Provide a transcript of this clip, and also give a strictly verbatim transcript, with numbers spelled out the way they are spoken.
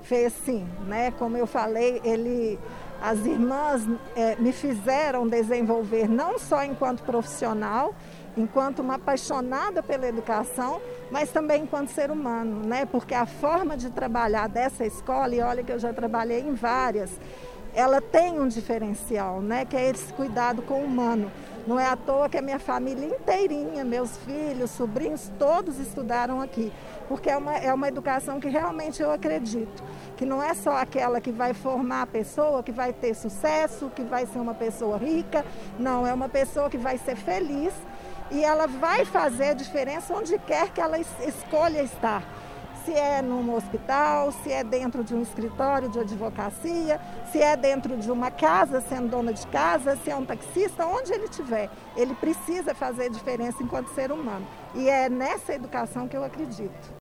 Fez sim, né? Como eu falei, ele, as irmãs é, me fizeram desenvolver não só enquanto profissional, enquanto uma apaixonada pela educação, mas também enquanto ser humano, né? Porque a forma de trabalhar dessa escola, e olha que eu já trabalhei em várias, ela tem um diferencial, né? Que é esse cuidado com o humano. Não é à toa que a minha família inteirinha, meus filhos, sobrinhos, todos estudaram aqui. Porque é uma, é uma educação que realmente eu acredito. Que não é só aquela que vai formar a pessoa, que vai ter sucesso, que vai ser uma pessoa rica. Não, é uma pessoa que vai ser feliz e ela vai fazer a diferença onde quer que ela es- escolha estar. Se é num hospital, se é dentro de um escritório de advocacia, se é dentro de uma casa, sendo dona de casa, se é um taxista, onde ele estiver, ele precisa fazer diferença enquanto ser humano. E é nessa educação que eu acredito.